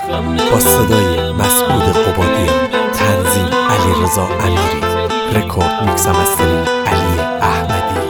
با صدای مسعود قبادیان، تنظیم علیرضا امیری، رکورد میکس و مسترینگ علی احمدی.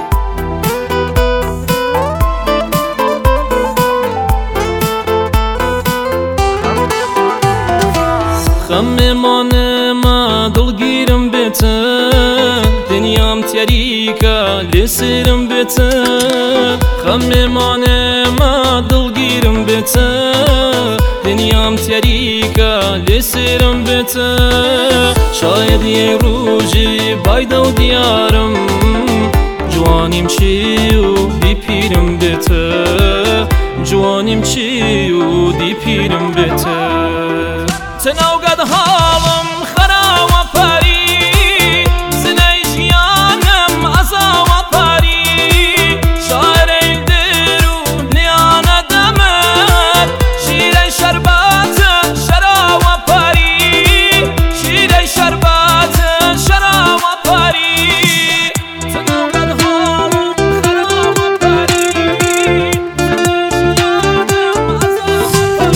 خممانه ما دلگیرم بتن، دنیام تیاریکا لسرم بتن. خممانه ما دلگیرم بتن، دنیام تیاریکا لسرم بتن. شاید یه روزی بایده و دیارم، جوانیم چی و دی پیرم بتن. جوانیم چی و دی پیرم بتن. تناوقد حالم خرا و پری، زنیش یانم ازا و پری. شاعر درو نیان دمر، شیر شربت شرا و پری. شیر شربت شرا و پری. تناوقد حالم خرا و پری، زنیش یانم ازا و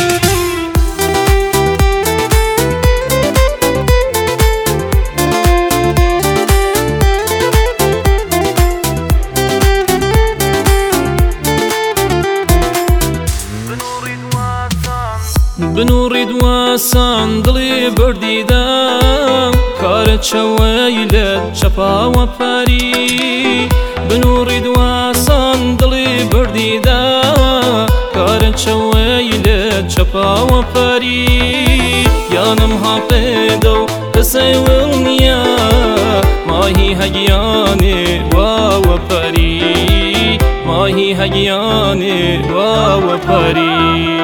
بنورید واسان دلی بردیدم، کار چویلت چپا و پری. بنورید واسان دلی بردیدم، کار چویلت چپا و پری. یانم ها پیدو کسی ولنیا، ماهی هگیانی و پری. ماهی هگیانی و پری.